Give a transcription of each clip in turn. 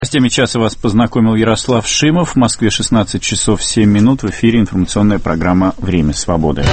С теми часа вас познакомил Ярослав Шимов. В Москве 16 часов 7 минут. В эфире информационная программа «Время свободы».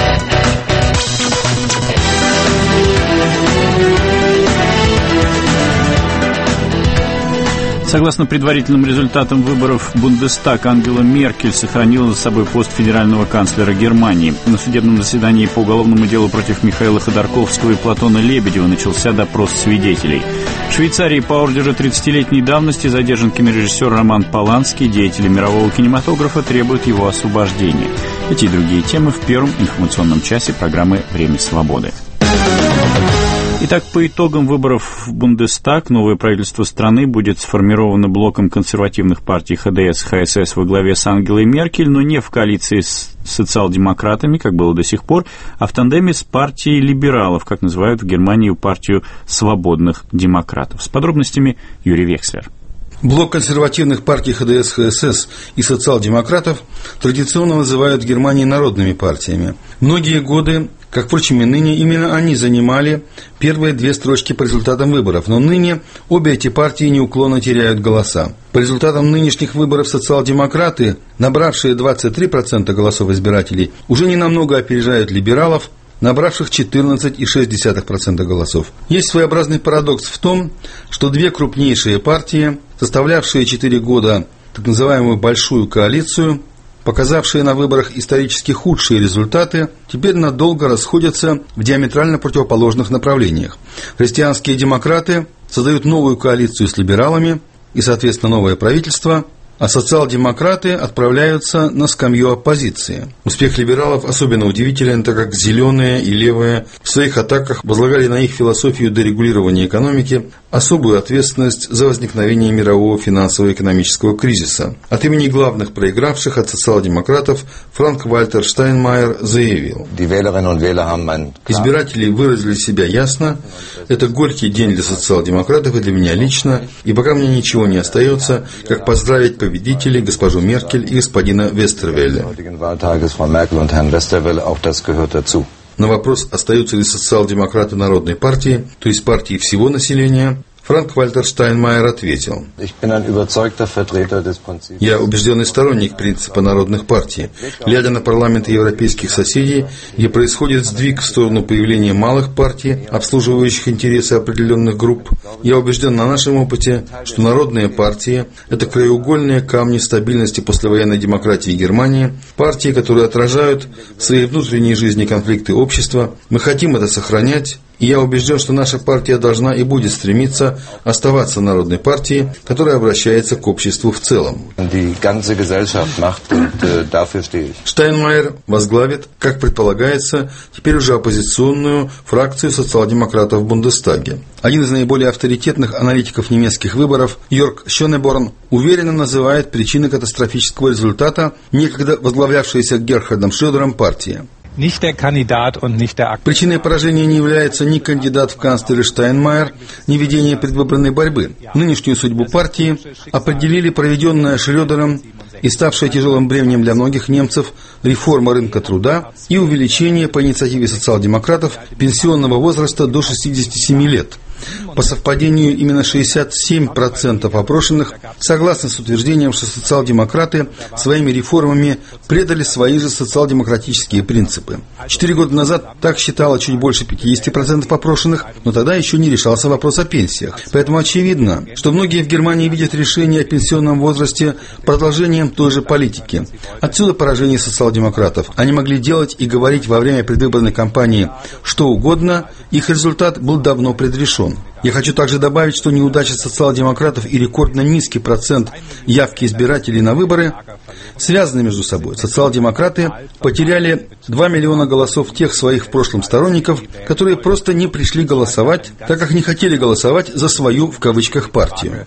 Согласно предварительным результатам выборов в Бундестаг, Ангела Меркель сохранила за собой пост федерального канцлера Германии. На судебном заседании по уголовному делу против Михаила Ходорковского и Платона Лебедева начался допрос свидетелей. В Швейцарии по ордеру 30-летней давности задержан кинорежиссер Роман Поланский. Деятели мирового кинематографа требуют его освобождения. Эти и другие темы в первом информационном часе программы «Время свободы». Итак, по итогам выборов в Бундестаг новое правительство страны будет сформировано блоком консервативных партий ХДС, ХСС во главе с Ангелой Меркель, но не в коалиции с социал-демократами, как было до сих пор, а в тандеме с партией либералов, как называют в Германии партию свободных демократов. С подробностями Юрий Векслер. Блок консервативных партий ХДС, ХСС и социал-демократов традиционно называют в Германии народными партиями. Многие годы, как, впрочем, и ныне, именно они занимали первые две строчки по результатам выборов, но ныне обе эти партии неуклонно теряют голоса. По результатам нынешних выборов социал-демократы, набравшие 23% голосов избирателей, уже ненамного опережают либералов, набравших 14,6% голосов. Есть своеобразный парадокс в том, что две крупнейшие партии, составлявшие 4 года так называемую «большую коалицию», показавшие на выборах исторически худшие результаты, теперь надолго расходятся в диаметрально противоположных направлениях. Христианские демократы создают новую коалицию с либералами и, соответственно, новое правительство, а социал-демократы отправляются на скамью оппозиции. Успех либералов особенно удивителен, так как зеленые и левые в своих атаках возлагали на их философию дерегулирования экономики особую ответственность за возникновение мирового финансово-экономического кризиса. От имени главных проигравших от социал-демократов Франк-Вальтер Штайнмайер заявил: «Избиратели выразили себя ясно. Это горький день для социал-демократов и для меня лично, и пока мне ничего не остается, как поздравить победителей, госпожу Меркель и господина Вестервелля». На вопрос, остаются ли социал-демократы народной партии, то есть партии всего населения, Франк-Вальтер Штайнмайер ответил: «Я убежденный сторонник принципа народных партий. Глядя на парламенты европейских соседей, где происходит сдвиг в сторону появления малых партий, обслуживающих интересы определенных групп, я убежден на нашем опыте, что народные партии – это краеугольные камни стабильности послевоенной демократии Германии, партии, которые отражают в своей внутренней жизни конфликты общества. Мы хотим это сохранять. И я убежден, что наша партия должна и будет стремиться оставаться народной партией, которая обращается к обществу в целом». Штайнмайер возглавит, как предполагается, теперь уже оппозиционную фракцию социал-демократов в Бундестаге. Один из наиболее авторитетных аналитиков немецких выборов, Йорг Шонеборн, уверенно называет причины катастрофического результата некогда возглавлявшейся Герхардом Шрёдером партии. Причиной поражения не является ни кандидат в канцлеры Штайнмайер, ни ведение предвыборной борьбы. Нынешнюю судьбу партии определили проведенная Шрёдером и ставшая тяжелым бременем для многих немцев реформа рынка труда и увеличение по инициативе социал-демократов пенсионного возраста до 67 лет. По совпадению, именно 67% опрошенных согласны с утверждением, что социал-демократы своими реформами предали свои же социал-демократические принципы. 4 года назад так считало чуть больше 50% опрошенных, но тогда еще не решался вопрос о пенсиях. Поэтому очевидно, что многие в Германии видят решение о пенсионном возрасте продолжением той же политики. Отсюда поражение социал-демократов. Они могли делать и говорить во время предвыборной кампании что угодно, их результат был давно предрешен. Я хочу также добавить, что неудача социал-демократов и рекордно низкий процент явки избирателей на выборы связаны между собой. Социал-демократы потеряли 2 миллиона голосов тех своих в прошлом сторонников, которые просто не пришли голосовать, так как не хотели голосовать за свою, в кавычках, партию.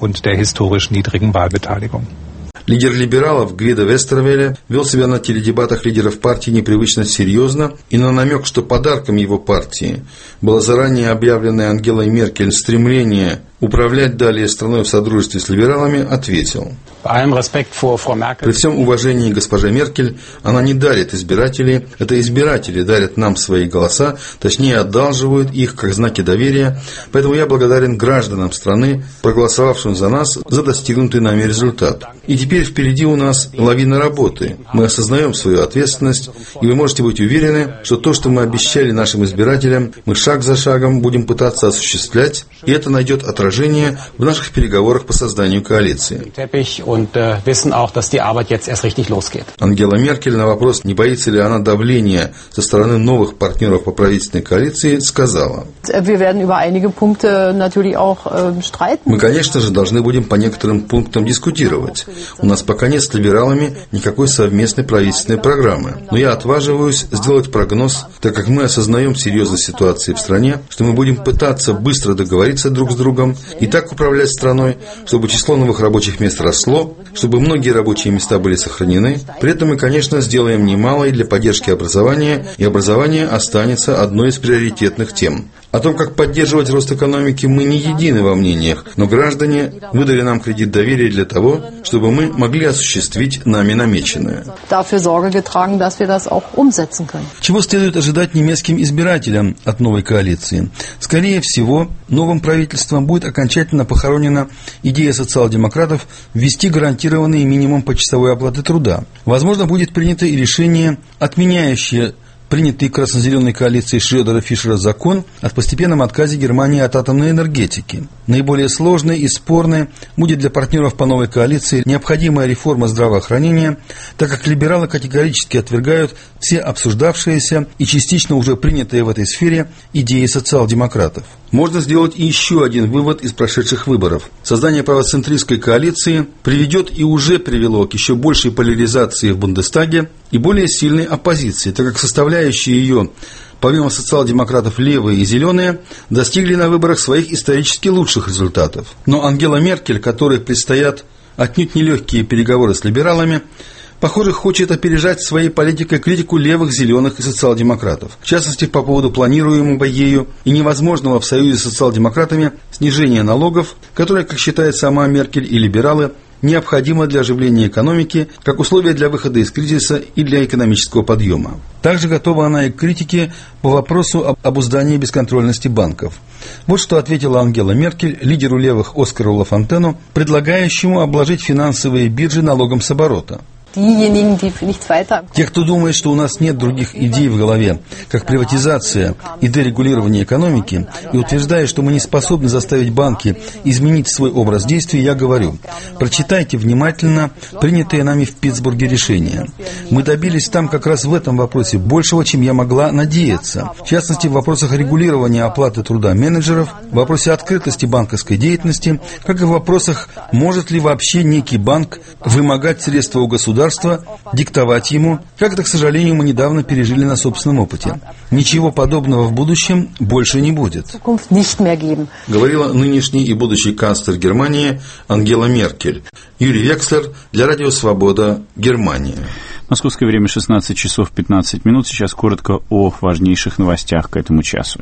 Лидер либералов Гвидо Вестервеле вел себя на теледебатах лидеров партии непривычно серьезно, и на намек, что подарком его партии было заранее объявленное Ангелой Меркель стремление управлять далее страной в содружестве с либералами, ответил: при всем уважении госпожа Меркель, она не дарит избирателей, это избиратели дарят нам свои голоса, точнее одалживают их как знаки доверия, поэтому я благодарен гражданам страны, проголосовавшим за нас, за достигнутый нами результат. И теперь впереди у нас лавина работы. Мы осознаем свою ответственность, и вы можете быть уверены, что то, что мы обещали нашим избирателям, мы шаг за шагом будем пытаться осуществлять, и это найдет отражение в наших переговорах по созданию коалиции. Ангела Меркель на вопрос, не боится ли она давления со стороны новых партнеров по правительственной коалиции, сказала: мы, конечно же, должны будем по некоторым пунктам дискутировать. У нас пока нет с либералами никакой совместной правительственной программы. Но я отваживаюсь сделать прогноз, так как мы осознаем серьезность ситуации в стране, что мы будем пытаться быстро договориться друг с другом и так управлять страной, чтобы число новых рабочих мест росло, чтобы многие рабочие места были сохранены. При этом мы, конечно, сделаем немало и для поддержки образования, и образование останется одной из приоритетных тем. О том, как поддерживать рост экономики, мы не едины во мнениях, но граждане выдали нам кредит доверия для того, чтобы мы могли осуществить нами намеченное. Чего следует ожидать немецким избирателям от новой коалиции? Скорее всего, новым правительством будет окончательно похоронена идея социал-демократов ввести гарантированный минимум почасовой оплаты труда. Возможно, будет принято и решение, отменяющее принятый красно-зеленой коалицией Шредера-Фишера закон о постепенном отказе Германии от атомной энергетики. Наиболее сложной и спорной будет для партнеров по новой коалиции необходимая реформа здравоохранения, так как либералы категорически отвергают все обсуждавшиеся и частично уже принятые в этой сфере идеи социал-демократов. Можно сделать и еще один вывод из прошедших выборов. Создание правоцентристской коалиции приведет и уже привело к еще большей поляризации в Бундестаге и более сильной оппозиции, так как составляющие ее, помимо социал-демократов левые и зеленые, достигли на выборах своих исторически лучших результатов. Но Ангела Меркель, которой предстоят отнюдь нелегкие переговоры с либералами, похоже, хочет опережать своей политикой критику левых, зеленых и социал-демократов. В частности, по поводу планируемого ею и невозможного в союзе с социал-демократами снижения налогов, которое, как считает сама Меркель и либералы, необходимо для оживления экономики, как условие для выхода из кризиса и для экономического подъема. Также готова она и к критике по вопросу об обуздании бесконтрольности банков. Вот что ответила Ангела Меркель лидеру левых Оскару Лафонтену, предлагающему обложить финансовые биржи налогом с оборота. Те, кто думает, что у нас нет других идей в голове, как приватизация и дерегулирование экономики, и утверждает, что мы не способны заставить банки изменить свой образ действий, я говорю: прочитайте внимательно принятые нами в Питтсбурге решения. Мы добились там как раз в этом вопросе большего, чем я могла надеяться. В частности, в вопросах регулирования оплаты труда менеджеров, в вопросе открытости банковской деятельности, как и в вопросах, может ли вообще некий банк вымогать средства у государства, диктовать ему, как это, к сожалению, мы недавно пережили на собственном опыте. Ничего подобного в будущем больше не будет, говорила нынешний и будущий канцлер Германии Ангела Меркель. Юрий Векслер для Радио Свобода, Германия. Московское время 16 часов 15 минут. Сейчас коротко о важнейших новостях к этому часу.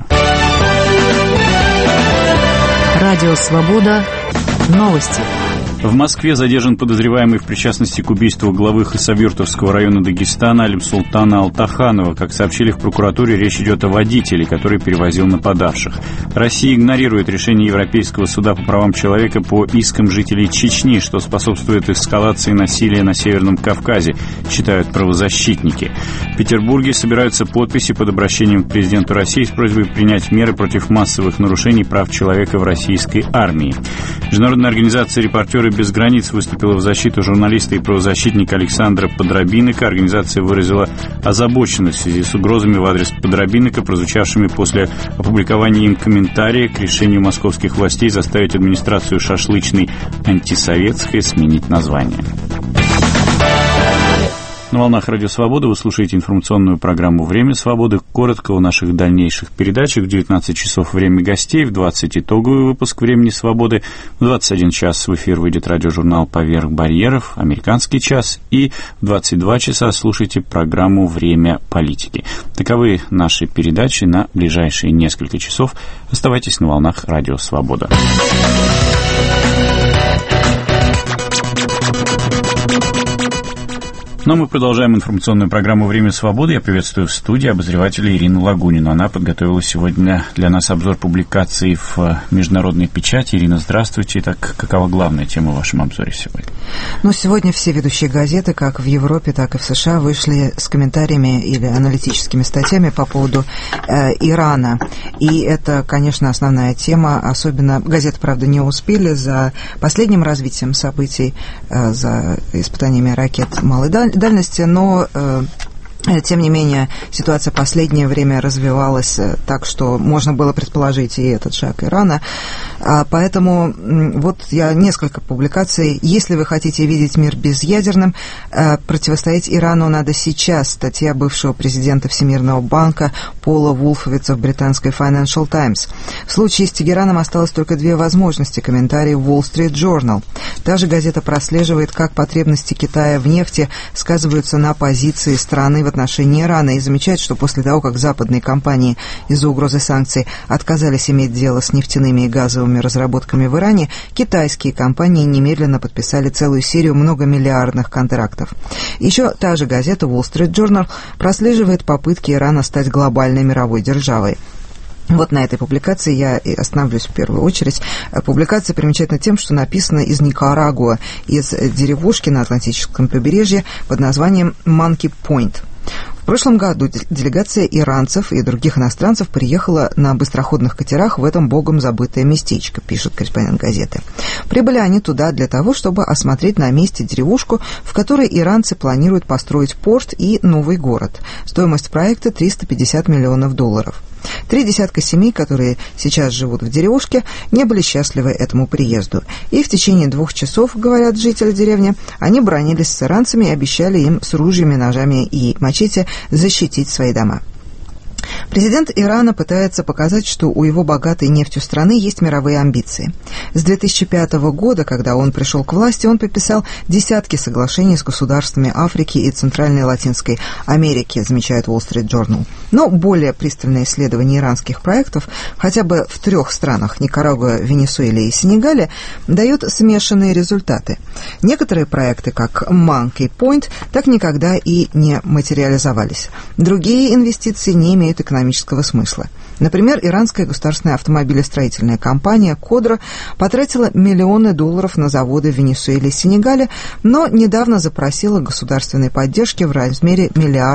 Радио Свобода. Новости. В Москве задержан подозреваемый в причастности к убийству главы Хасавюртовского района Дагестана Алимсултана Алтаханова. Как сообщили в прокуратуре, речь идет о водителе, который перевозил нападавших. Россия игнорирует решение Европейского суда по правам человека по искам жителей Чечни, что способствует эскалации насилия на Северном Кавказе, считают правозащитники. В Петербурге собираются подписи под обращением к президенту России с просьбой принять меры против массовых нарушений прав человека в российской армии. Международная организация «Репортеры без границ» выступила в защиту журналиста и правозащитника Александра Подробинника. Организация выразила озабоченность в связи с угрозами в адрес Подробинника, прозвучавшими после опубликования им комментария к решению московских властей заставить администрацию шашлычной антисоветской сменить название. На волнах Радио Свобода вы слушаете информационную программу «Время свободы». Коротко о наших дальнейших передачах. В 19 часов время гостей, в 20 итоговый выпуск «Времени свободы». В 21 час в эфир выйдет радиожурнал «Поверх барьеров», «Американский час». И в 22 часа слушайте программу «Время политики». Таковы наши передачи на ближайшие несколько часов. Оставайтесь на волнах Радио Свобода. Но мы продолжаем информационную программу «Время свободы». Я приветствую в студии обозревателя Ирину Лагунину. Она подготовила сегодня для нас обзор публикаций в международной печати. Ирина, здравствуйте. Итак, какова главная тема в вашем обзоре сегодня? Сегодня все ведущие газеты, как в Европе, так и в США, вышли с комментариями или аналитическими статьями по поводу Ирана. И это, конечно, основная тема. Особенно газеты, правда, не успели за последним развитием событий, за испытаниями ракет малой дальности, но тем не менее ситуация в последнее время развивалась так, что можно было предположить и этот шаг Ирана. Поэтому вот я несколько публикаций. Если вы хотите видеть мир безъядерным, противостоять Ирану надо сейчас. Статья бывшего президента Всемирного банка Пола Вулфовица в британской Financial Times. В случае с Тегераном осталось только две возможности. Комментарий в Wall Street Journal. Та же газета прослеживает, как потребности Китая в нефти сказываются на позиции страны в отношении Ирана и замечает, что после того, как западные компании из-за угрозы санкций отказались иметь дело с нефтяными и газовыми разработками в Иране, китайские компании немедленно подписали целую серию многомиллиардных контрактов. Еще та же газета Wall Street Journal прослеживает попытки Ирана стать глобальной мировой державой. Вот на этой публикации я и остановлюсь в первую очередь. Публикация примечательна тем, что написана из Никарагуа, из деревушки на Атлантическом побережье под названием Monkey Point. В прошлом году делегация иранцев и других иностранцев приехала на быстроходных катерах в этом богом забытое местечко, пишет корреспондент газеты. Прибыли они туда для того, чтобы осмотреть на месте деревушку, в которой иранцы планируют построить порт и новый город. Стоимость проекта $350 миллионов. 3 десятка семей, которые сейчас живут в деревушке, не были счастливы этому приезду. И в течение 2 часов, говорят жители деревни, они бранились с иранцами и обещали им с ружьями, ножами и мачете защитить свои дома. Президент Ирана пытается показать, что у его богатой нефтью страны есть мировые амбиции. С 2005 года, когда он пришел к власти, он подписал десятки соглашений с государствами Африки и Центральной и Латинской Америки, замечает Wall Street Journal. Но более пристальное исследование иранских проектов хотя бы в 3 странах – Никарагуа, Венесуэле и Сенегале – дает смешанные результаты. Некоторые проекты, как Monkey Point, так никогда и не материализовались. Другие инвестиции не имеют экономического смысла. Например, иранская государственная автомобилестроительная компания «Кодра» потратила миллионы долларов на заводы в Венесуэле и Сенегале, но недавно запросила государственной поддержки в размере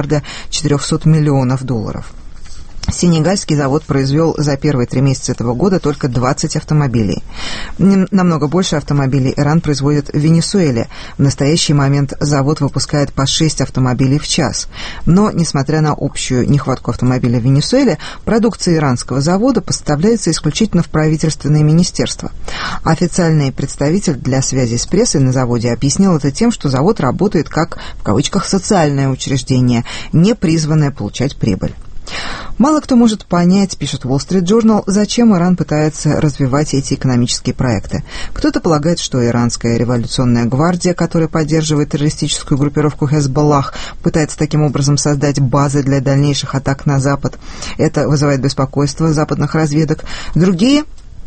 $1,4 миллиарда. Сенегальский завод произвел за первые 3 месяца этого года только 20 автомобилей. Намного больше автомобилей Иран производит в Венесуэле. В настоящий момент завод выпускает по 6 автомобилей в час. Но, несмотря на общую нехватку автомобилей в Венесуэле, продукция иранского завода поставляется исключительно в правительственные министерства. Официальный представитель для связи с прессой на заводе объяснил это тем, что завод работает как, в кавычках, социальное учреждение, не призванное получать прибыль. Мало кто может понять, пишет Wall Street Journal, зачем Иран пытается развивать эти экономические проекты. Кто-то полагает, что иранская революционная гвардия, которая поддерживает террористическую группировку Хезболлах, пытается таким образом создать базы для дальнейших атак на Запад. Это вызывает беспокойство западных разведок. Другие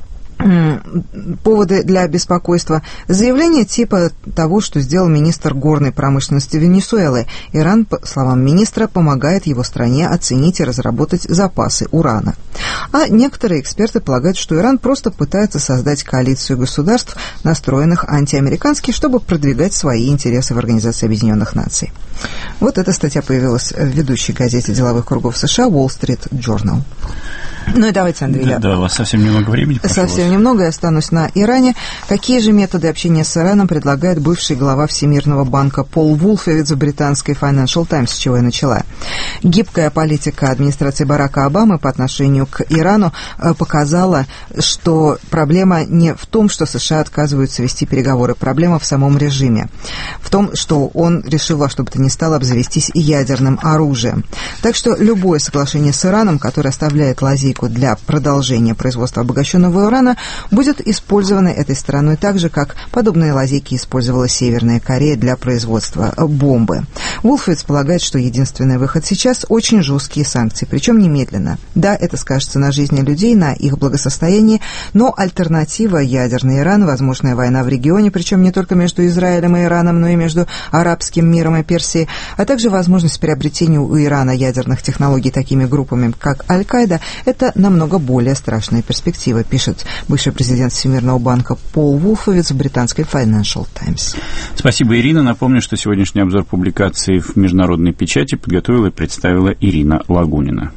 поводы для беспокойства. Заявление типа того, что сделал министр горной промышленности Венесуэлы. Иран, по словам министра, помогает его стране оценить и разработать запасы урана. А некоторые эксперты полагают, что Иран просто пытается создать коалицию государств, настроенных антиамерикански, чтобы продвигать свои интересы в Организации Объединенных Наций. Вот эта статья появилась в ведущей газете деловых кругов США Wall Street Journal. Ну и давайте, Андрей. Да, у вас совсем немного времени. Совсем немного, я останусь на Иране. Какие же методы общения с Ираном предлагает бывший глава Всемирного банка Пол Вулфовиц в британской Financial Times, с чего я начала? Гибкая политика администрации Барака Обамы по отношению к Ирану показала, что проблема не в том, что США отказываются вести переговоры, проблема в самом режиме, в том, что он решил во что бы то ни стало обзавестись ядерным оружием. Так что любое соглашение с Ираном, которое оставляет лазейку для продолжения производства обогащенного урана, будет использовано этой стороной так же, как подобные лазейки использовала Северная Корея для производства бомбы. Вулфовиц полагает, что единственный выход сейчас – очень жесткие санкции, причем немедленно. Да, это скажется на жизни людей, на их благосостоянии, но альтернатива – ядерный Иран, возможная война в регионе, причем не только между Израилем и Ираном, но и между арабским миром и Персией, а также возможность приобретения у Ирана ядерных технологий такими группами, как Аль-Каида – это намного более страшная перспектива, пишет бывший президент Всемирного банка Пол Вулфовиц в британской Financial Times. Спасибо, Ирина. Напомню, что сегодняшний обзор публикаций в международной печати подготовила и представила Ирина Лагунина.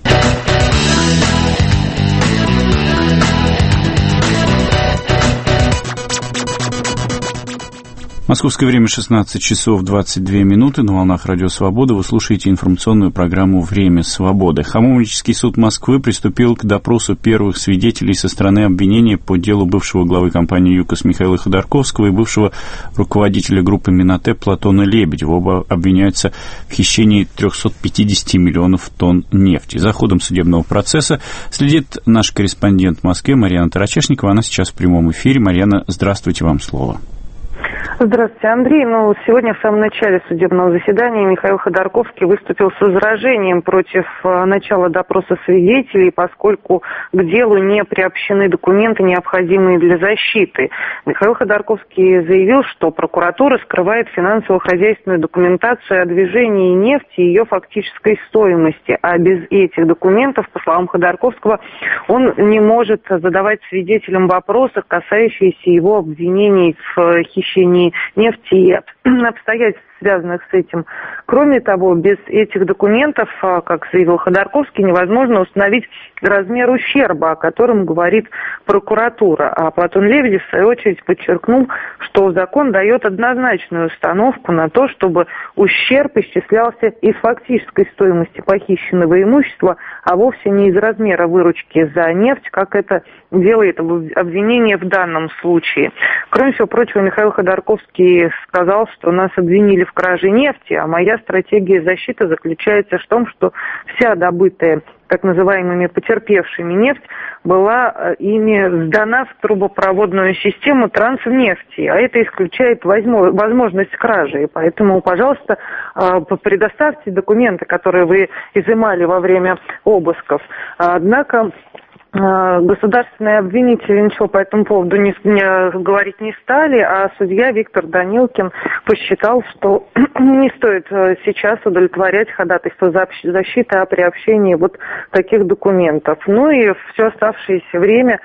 Московское время 16 часов 22 минуты. На волнах Радио Свобода вы слушаете информационную программу «Время свободы». Хамовнический суд Москвы приступил к допросу первых свидетелей со стороны обвинения по делу бывшего главы компании ЮКОС Михаила Ходорковского и бывшего руководителя группы Минотеп Платона Лебедева. Оба обвиняются в хищении 350 миллионов тонн нефти. За ходом судебного процесса следит наш корреспондент в Москве Марьяна Тарачешникова. Она сейчас в прямом эфире. Марьяна, здравствуйте, вам слово. Здравствуйте, Андрей. Сегодня в самом начале судебного заседания Михаил Ходорковский выступил с возражением против начала допроса свидетелей, поскольку к делу не приобщены документы, необходимые для защиты. Михаил Ходорковский заявил, что прокуратура скрывает финансово-хозяйственную документацию о движении нефти и ее фактической стоимости, а без этих документов, по словам Ходорковского, он не может задавать свидетелям вопросы, касающиеся его обвинений в хищении нефти и обстоятельств, связанных с этим. Кроме того, без этих документов, как заявил Ходорковский, невозможно установить размер ущерба, о котором говорит прокуратура. А Платон Лебедев, в свою очередь, подчеркнул, что закон дает однозначную установку на то, чтобы ущерб исчислялся из фактической стоимости похищенного имущества, а вовсе не из размера выручки за нефть, как это делает обвинение в данном случае. Кроме всего прочего, Михаил Ходорковский сказал, что нас обвинили в краже нефти, а моя стратегия защиты заключается в том, что вся добытая так называемыми потерпевшими нефть была ими сдана в трубопроводную систему Транснефти, а это исключает возможность кражи. И поэтому, пожалуйста, предоставьте документы, которые вы изымали во время обысков. Однако государственные обвинители ничего по этому поводу говорить не стали, а судья Виктор Данилкин посчитал, что не стоит сейчас удовлетворять ходатайство защиты о приобщении вот таких документов. И все оставшееся время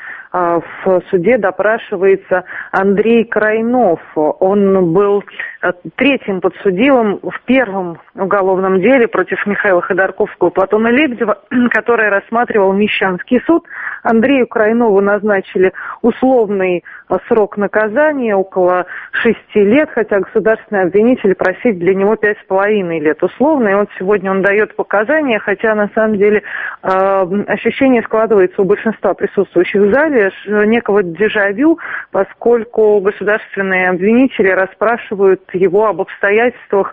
в суде допрашивается Андрей Крайнов. Он был третьим подсудимым в первом уголовном деле против Михаила Ходорковского и Платона Лебедева, которое рассматривал Мещанский суд. Андрею Крайнову назначили условный срок наказания около 6 лет, хотя государственные обвинители просили для него 5,5 лет условно. И вот сегодня он дает показания, хотя на самом деле ощущение складывается у большинства присутствующих в зале некого дежавю, поскольку государственные обвинители расспрашивают его об обстоятельствах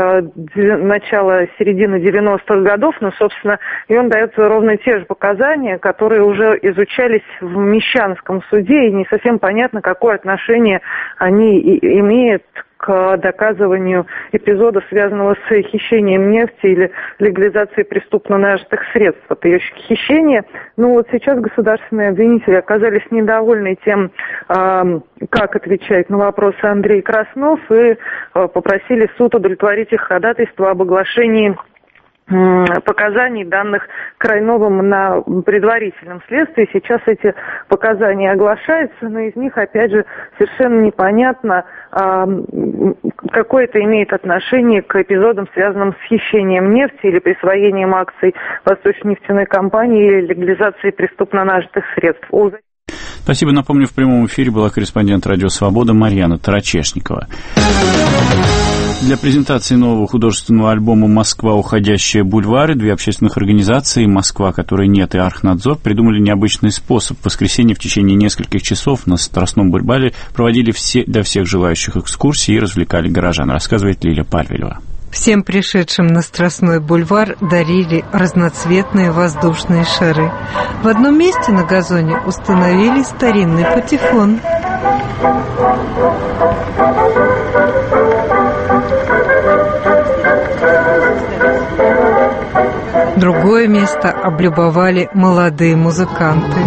начала-середины 90-х годов, собственно, и он дает ровно те же показания, которые уже изучались в Мещанском суде, и не совсем понятно, какое отношение они имеют к доказыванию эпизода, связанного с хищением нефти или легализацией преступно нажитых средств от ее хищения. Сейчас государственные обвинители оказались недовольны тем, как отвечает на вопросы Андрей Краснов, и попросили суд удовлетворить их ходатайство об оглашении показаний, данных Крайновым на предварительном следствии. Сейчас эти показания оглашаются, но из них, опять же, совершенно непонятно, какое это имеет отношение к эпизодам, связанным с хищением нефти или присвоением акций Восточной нефтяной компании или легализацией преступно нажитых средств. Спасибо. Напомню, в прямом эфире была корреспондент «Радио Свобода» Марьяна Тарачешникова. Для презентации нового художественного альбома «Москва. Уходящие бульвары» две общественных организации «Москва, которой нет» и «Архнадзор» придумали необычный способ. В воскресенье в течение нескольких часов на Страстном бульваре проводили для всех желающих экскурсии и развлекали горожан, рассказывает Лиля Пальвелева. Всем пришедшим на Страстной бульвар дарили разноцветные воздушные шары. В одном месте на газоне установили старинный патефон. Другое место облюбовали молодые музыканты.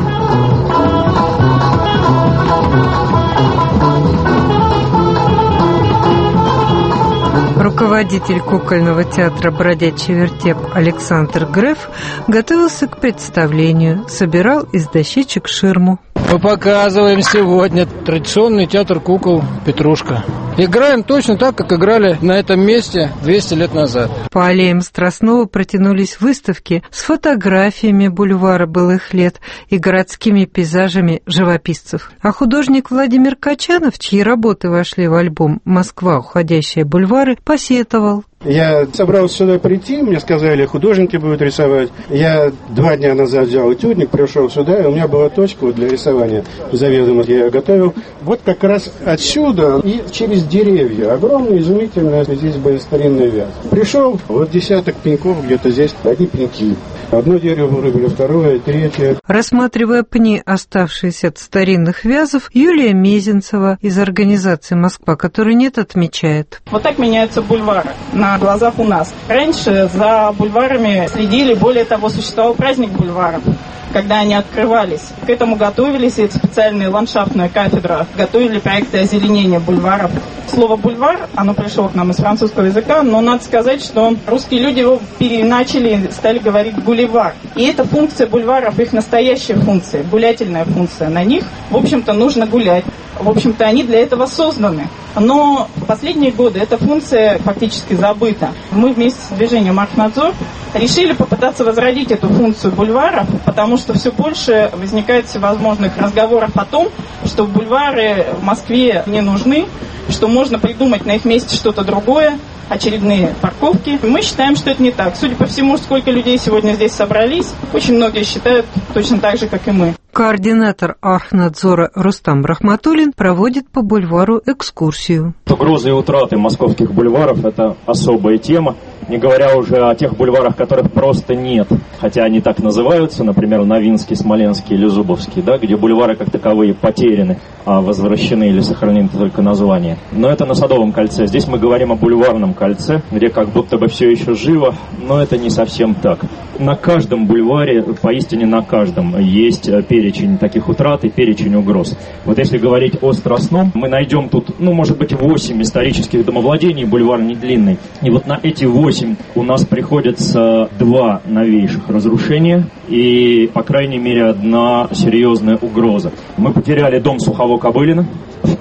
Руководитель кукольного театра «Бродячий вертеп» Александр Греф готовился к представлению, собирал из дощечек ширму. Мы показываем сегодня традиционный театр кукол «Петрушка». Играем точно так, как играли на этом месте 200 лет назад. По аллеям Страстного протянулись выставки с фотографиями бульвара былых лет и городскими пейзажами живописцев. А художник Владимир Качанов, чьи работы вошли в альбом «Москва. Уходящие бульвары», посетовал. Я собрался сюда прийти, мне сказали, художники будут рисовать. Я 2 дня назад взял этюдник, пришел сюда, и у меня была точка для рисования. Заведомо я ее готовил. Вот как раз отсюда и через деревья. Огромные, изумительные, здесь были старинные вязы. Пришел, вот десяток пеньков где-то здесь, одни пеньки. Одно дерево вырубили, второе, третье. Рассматривая пни, оставшиеся от старинных вязов, Юлия Мезенцева из организации «Москва, которой нет», отмечает. Вот так меняются бульвары на глазах у нас. Раньше за бульварами следили, более того, существовал праздник бульваров, когда они открывались. К этому готовились, и специальная ландшафтная кафедра готовили проекты озеленения бульваров. Слово «бульвар», оно пришло к нам из французского языка, но надо сказать, что русские люди его переначали, стали говорить «бульвар». И эта функция бульваров, их настоящая функция, гулятельная функция. На них, в общем-то, нужно гулять. В общем-то, они для этого созданы. Но в последние годы эта функция фактически забыта. Мы вместе с движением «Архнадзор» решили попытаться возродить эту функцию бульваров, потому что все больше возникает всевозможных разговоров о том, что бульвары в Москве не нужны, что можно придумать на их месте что-то другое, очередные парковки. Мы считаем, что это не так. Судя по всему, сколько людей сегодня здесь собрались, очень многие считают точно так же, как и мы. Координатор Архнадзора Рустам Рахматуллин проводит по бульвару экскурсию. Угрозы и утраты московских бульваров – это особая тема, не говоря уже о тех бульварах, которых просто нет, хотя они так называются, например, Новинский, Смоленский или Зубовский, да, где бульвары как таковые потеряны, а возвращены или сохранены только названия. Но это на Садовом кольце. Здесь мы говорим о бульварном кольце, где как будто бы все еще живо, но это не совсем так. На каждом бульваре, поистине на каждом, есть перечень таких утрат и перечень угроз. Вот если говорить о Страстном, мы найдем тут, может быть, 8 исторических домовладений, бульвар не длинный. И вот на эти 8 у нас приходится 2 новейших разрушения и, по крайней мере, 1 серьезная угроза. Мы потеряли дом Сухово-Кобылина. В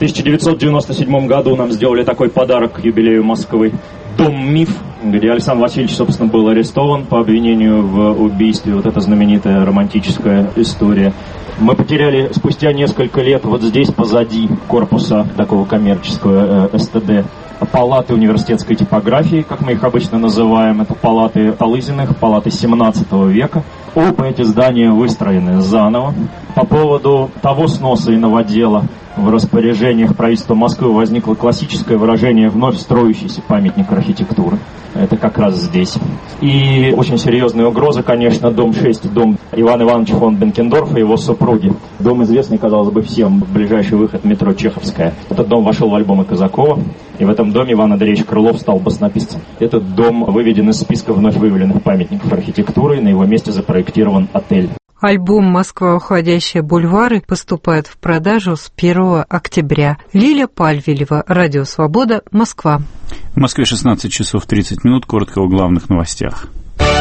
1997 году нам сделали такой подарок к юбилею Москвы. Дом «Миф», где Александр Васильевич, собственно, был арестован по обвинению в убийстве. Вот эта знаменитая романтическая история. Мы потеряли спустя несколько лет вот здесь позади корпуса такого коммерческого СТД палаты университетской типографии, как мы их обычно называем. Это палаты Талызиных, палаты 17 века. Оба эти здания выстроены заново. По поводу того сноса и новодела в распоряжениях правительства Москвы возникло классическое выражение «вновь строящийся памятник архитектуры». Это как раз здесь. И очень серьезная угроза, конечно, дом 6, дом Ивана Ивановича фон Бенкендорфа и его супруги. Дом известный, казалось бы, всем, ближайший выход метро Чеховская. Этот дом вошел в альбомы Казакова, и в этом доме Иван Андреевич Крылов стал баснописцем. Этот дом выведен из списка вновь выявленных памятников архитектуры, и на его месте запроектирован отель. Альбом «Москва. Уходящие бульвары» поступает в продажу с 1 октября. Лиля Пальвелева, Радио Свобода, Москва. В Москве 16 часов 30 минут. Коротко о главных новостях.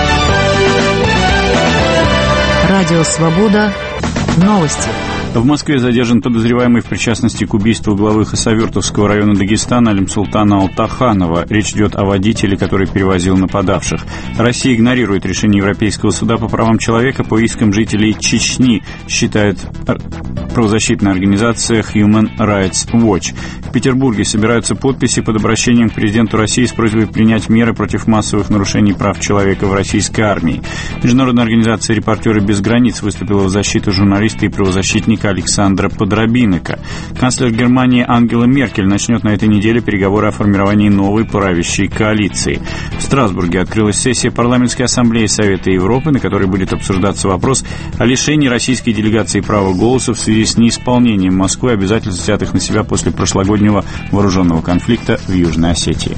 Радио «Свобода». Новости. В Москве задержан подозреваемый в причастности к убийству главы Хасавюртовского района Дагестана Алимсултана Алтаханова. Речь идет о водителе, который перевозил нападавших. Россия игнорирует решение Европейского суда по правам человека по искам жителей Чечни, считает правозащитная организация Human Rights Watch. В Петербурге собираются подписи под обращением к президенту России с просьбой принять меры против массовых нарушений прав человека в российской армии. Международная организация «Репортеры без границ» выступила в защиту журналиста и правозащитника Александра Подробинника. Канцлер Германии Ангела Меркель начнет на этой неделе переговоры о формировании новой правящей коалиции. В Страсбурге открылась сессия парламентской ассамблеи Совета Европы, на которой будет обсуждаться вопрос о лишении российской делегации права голоса в связи с неисполнением Москвы обязательств, взятых на себя после прошлогоднего вооруженного конфликта в Южной Осетии.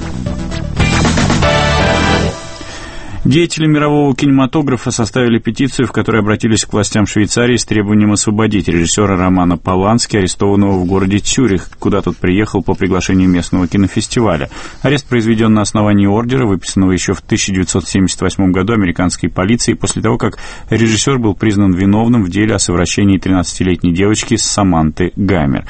Деятели мирового кинематографа составили петицию, в которой обратились к властям Швейцарии с требованием освободить режиссера Романа Полански, арестованного в городе Цюрих, куда тот приехал по приглашению местного кинофестиваля. Арест произведен на основании ордера, выписанного еще в 1978 году американской полицией, после того, как режиссер был признан виновным в деле о совращении 13-летней девочки Саманты Гаммер.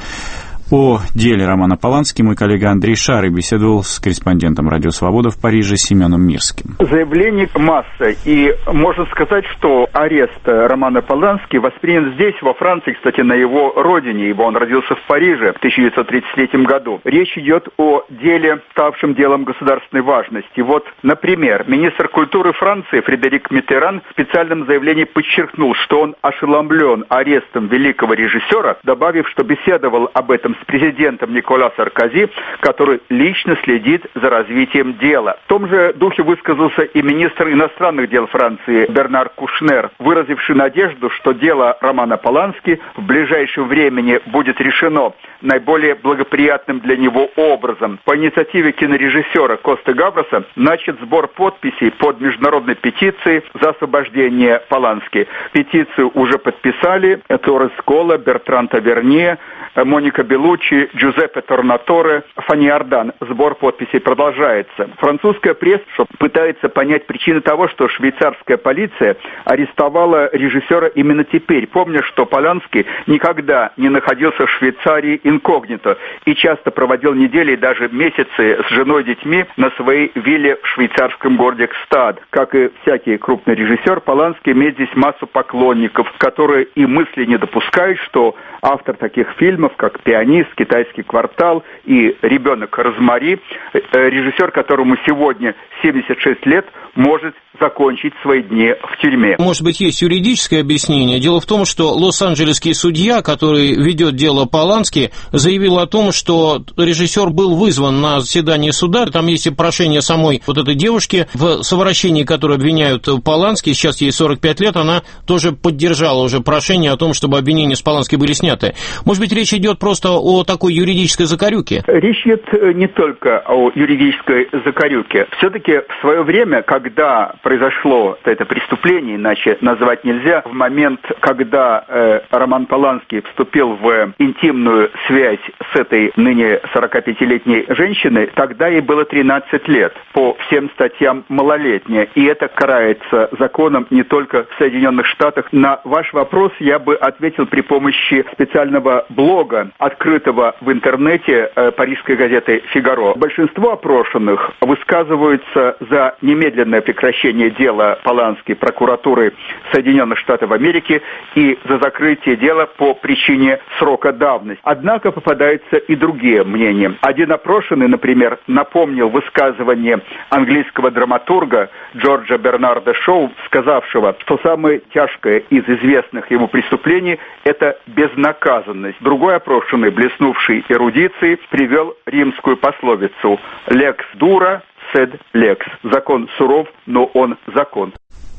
О деле Романа Полански мой коллега Андрей Шары беседовал с корреспондентом «Радио Свобода» в Париже Семеном Мирским. Заявлений масса, и можно сказать, что арест Романа Полански воспринят здесь, во Франции, кстати, на его родине, ибо он родился в Париже в 1933 году. Речь идет о деле, ставшем делом государственной важности. Вот, например, министр культуры Франции Фредерик Миттеран в специальном заявлении подчеркнул, что он ошеломлен арестом великого режиссера, добавив, что беседовал об этом с президентом Никола Саркози, который лично следит за развитием дела. В том же духе высказался и министр иностранных дел Франции Бернар Кушнер, выразивший надежду, что дело Романа Полански в ближайшем времени будет решено наиболее благоприятным для него образом. По инициативе кинорежиссера Косты Гавроса начат сбор подписей под международной петицией за освобождение Полански. Петицию уже подписали Торрес Кола, Бертран Тавернье, Моника Белуччи, Джузеппе Торнаторе, Фанни Ардан. Сбор подписей продолжается. Французская пресса пытается понять причины того, что швейцарская полиция арестовала режиссера именно теперь, помня, что Полански никогда не находился в Швейцарии инкогнито и часто проводил недели и даже месяцы с женой и детьми на своей вилле в швейцарском городе Гстад. Как и всякий крупный режиссер, Полански имеет здесь массу поклонников, которые и мысли не допускают, что автор таких фильмов, как «Пианист», «Китайский квартал» и «Ребенок Розмари», режиссер, которому сегодня 76 лет, может закончить свои дни в тюрьме. Может быть, есть юридическое объяснение. Дело в том, что лос-анджелесский судья, который ведет дело Полански, заявил о том, что режиссер был вызван на заседание суда. Там есть и прошение самой вот этой девушки, в совращении, которую обвиняют Полански, сейчас ей 45 лет, она тоже поддержала уже прошение о том, чтобы обвинения с Полански были сняты. Может быть, речь идет просто о такой юридической закорюке? Речь идет не только о юридической закорюке. Все-таки в свое время, когда произошло это преступление, иначе назвать нельзя, в момент, когда Роман Полански вступил в интимную связь с этой ныне 45-летней женщиной, тогда ей было 13 лет, по всем статьям малолетняя, и это карается законом не только в Соединенных Штатах. На ваш вопрос я бы ответил при помощи специального блога, открытого в интернете парижской газеты «Фигаро». Большинство опрошенных высказываются за немедленное прекращение дела Полански прокуратуры Соединенных Штатов Америки и за закрытие дела по причине срока давности. Однако попадаются и другие мнения. Один опрошенный, например, напомнил высказывание английского драматурга Джорджа Бернарда Шоу, сказавшего, что самое тяжкое из известных ему преступлений – это безнаказанность. Другой опрошенный, блеснувший эрудицией, привел римскую пословицу «Lex dura sed lex». Закон суров, но он закон.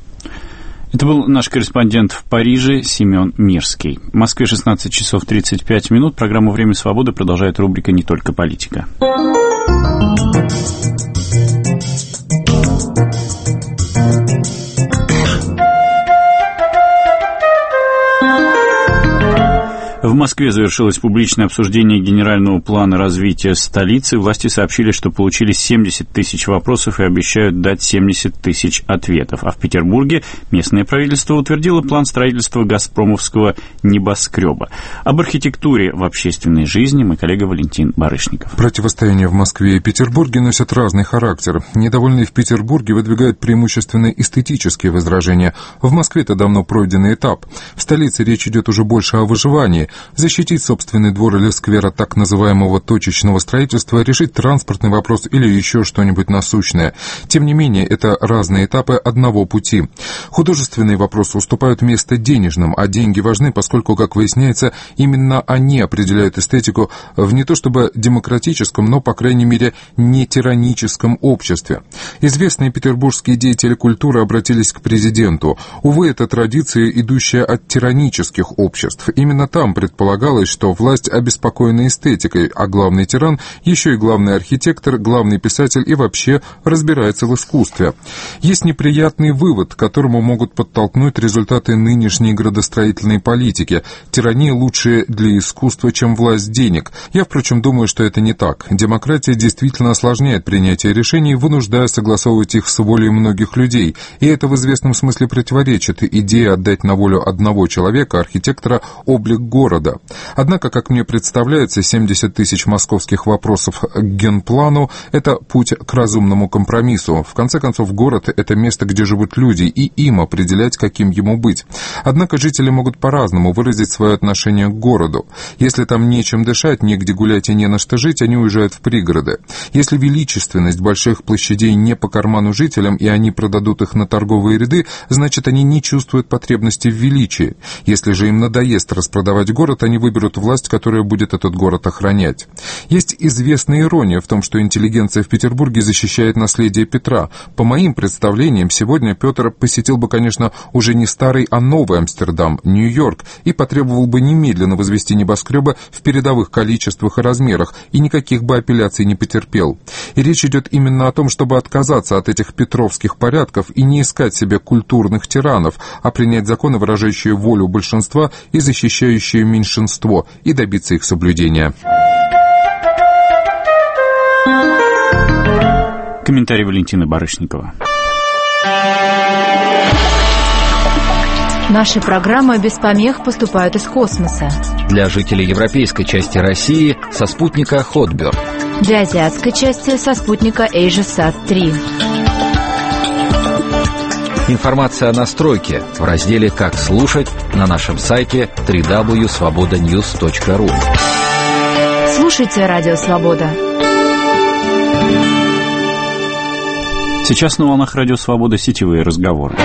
Это был наш корреспондент в Париже Семен Мирский. В Москве 16 часов 35 минут. Программу «Время свободы» продолжает рубрика «Не только политика». В Москве завершилось публичное обсуждение генерального плана развития столицы. Власти сообщили, что получили 70 тысяч вопросов и обещают дать 70 тысяч ответов. А в Петербурге местное правительство утвердило план строительства газпромовского небоскреба. Об архитектуре в общественной жизни мой коллега Валентин Барышников. Противостояния в Москве и Петербурге носят разный характер. Недовольные в Петербурге выдвигают преимущественно эстетические возражения. В Москве это давно пройденный этап. В столице речь идет уже больше о выживании. Защитить собственный двор или сквер от так называемого точечного строительства, решить транспортный вопрос или еще что-нибудь насущное. Тем не менее, это разные этапы одного пути. Художественные вопросы уступают место денежным, а деньги важны, поскольку, как выясняется, именно они определяют эстетику в не то чтобы демократическом, но, по крайней мере, не тираническом обществе. Известные петербургские деятели культуры обратились к президенту. Увы, это традиция, идущая от тиранических обществ. Именно там предполагалось, что власть обеспокоена эстетикой, а главный тиран еще и главный архитектор, главный писатель и вообще разбирается в искусстве. Есть неприятный вывод, к которому могут подтолкнуть результаты нынешней градостроительной политики. Тирания лучше для искусства, чем власть денег. Я, впрочем, думаю, что это не так. Демократия действительно осложняет принятие решений, вынуждая согласовывать их с волей многих людей. И это в известном смысле противоречит идее отдать на волю одного человека, архитектора, облик города. Однако, как мне представляется, 70 тысяч московских вопросов к генплану – это путь к разумному компромиссу. В конце концов, город – это место, где живут люди, и им определять, каким ему быть. Однако жители могут по-разному выразить свое отношение к городу. Если там нечем дышать, негде гулять и не на что жить, они уезжают в пригороды. Если величественность больших площадей не по карману жителям, и они продадут их на торговые ряды, значит, они не чувствуют потребности в величии. Если же им надоест распродавать город, они выберут власть, которая будет этот город охранять. Есть известная ирония в том, что интеллигенция в Петербурге защищает наследие Петра. По моим представлениям, сегодня Петр посетил бы, конечно, уже не старый, а новый Амстердам, Нью-Йорк, и потребовал бы немедленно возвести небоскребы в передовых количествах и размерах, и никаких бы апелляций не потерпел. И речь идет именно о том, чтобы отказаться от этих петровских порядков и не искать себе культурных тиранов, а принять законы, выражающие волю большинства и защищающие меньшинство, и добиться их соблюдения. Комментарий Валентины Барышникова. Наши программы без помех поступают из космоса. Для жителей европейской части России со спутника Hotbird. Для азиатской части со спутника AsiaSat-3. Информация о настройке в разделе «Как слушать» на нашем сайте www.svobodanews.ru. Слушайте Радио Свобода. Сейчас на волнах Радио Свобода сетевые разговоры.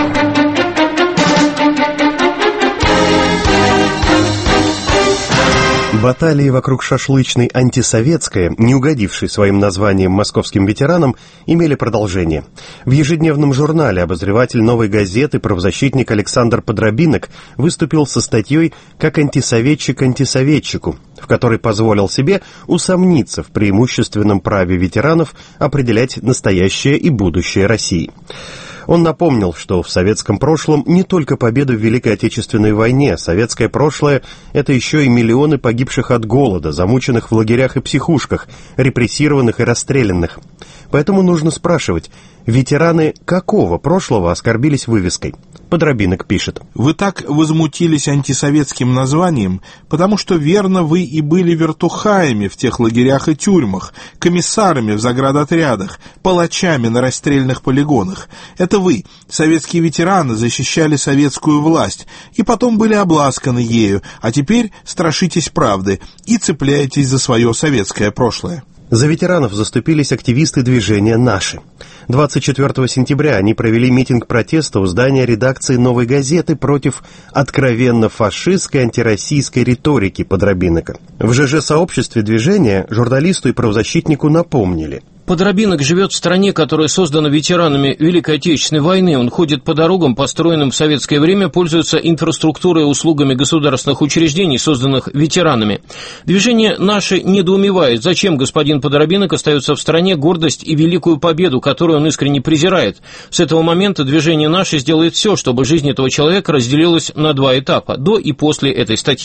Баталии вокруг шашлычной антисоветской, не угодившей своим названием московским ветеранам, имели продолжение. В ежедневном журнале обозреватель «Новой газеты», правозащитник Александр Подробинок выступил со статьей «Как антисоветчик антисоветчику», в которой позволил себе усомниться в преимущественном праве ветеранов определять настоящее и будущее России. Он напомнил, что в советском прошлом не только победа в Великой Отечественной войне, советское прошлое – это еще и миллионы погибших от голода, замученных в лагерях и психушках, репрессированных и расстрелянных. Поэтому нужно спрашивать, ветераны какого прошлого оскорбились вывеской? Подробинок пишет. Вы так возмутились антисоветским названием, потому что верно вы и были вертухаями в тех лагерях и тюрьмах, комиссарами в заградотрядах, палачами на расстрельных полигонах. Это вы, советские ветераны, защищали советскую власть, и потом были обласканы ею, а теперь страшитесь правды и цепляетесь за свое советское прошлое. За ветеранов заступились активисты движения «Наши». 24 сентября они провели митинг протеста у здания редакции «Новой газеты» против откровенно фашистской антироссийской риторики Подробинока. В ЖЖ-сообществе движения журналисту и правозащитнику напомнили. Подробинок живет в стране, которая создана ветеранами Великой Отечественной войны. Он ходит по дорогам, построенным в советское время, пользуется инфраструктурой и услугами государственных учреждений, созданных ветеранами. Движение «Наши» недоумевает, зачем господин Подробинок остается в стране гордость и великую победу, которую он искренне презирает. С этого момента движение «Наши» сделает все, чтобы жизнь этого человека разделилась на два этапа, до и после этой статьи.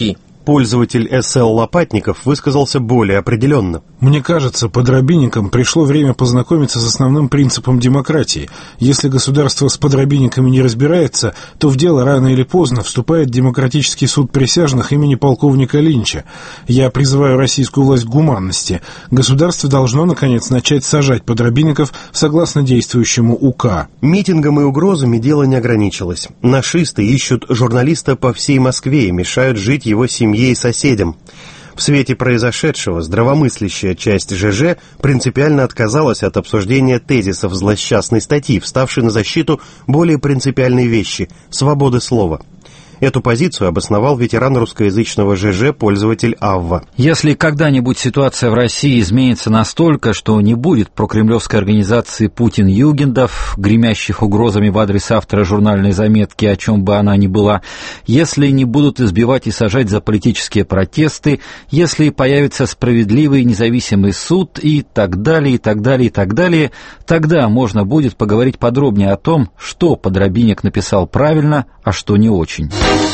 Пользователь СЛ Лопатников высказался более определенно. Мне кажется, подробинникам пришло время познакомиться с основным принципом демократии. Если государство с подробинниками не разбирается, то в дело рано или поздно вступает демократический суд присяжных имени полковника Линча. Я призываю российскую власть к гуманности. Государство должно, наконец, начать сажать подробинников согласно действующему УК. Митингом и угрозами дело не ограничилось. Нашисты ищут журналиста по всей Москве и мешают жить его семье и соседям. В свете произошедшего здравомыслящая часть ЖЖ принципиально отказалась от обсуждения тезисов злосчастной статьи, вставшей на защиту более принципиальной вещи – свободы слова. Эту позицию обосновал ветеран русскоязычного ЖЖ, пользователь Авва. Если когда-нибудь ситуация в России изменится настолько, что не будет прокремлевской организации Путин-Югендов, гремящих угрозами в адрес автора журнальной заметки, о чем бы она ни была, если не будут избивать и сажать за политические протесты, если появится справедливый независимый суд и так далее, и так далее, и так далее, тогда можно будет поговорить подробнее о том, что подробинник написал правильно, а что не очень.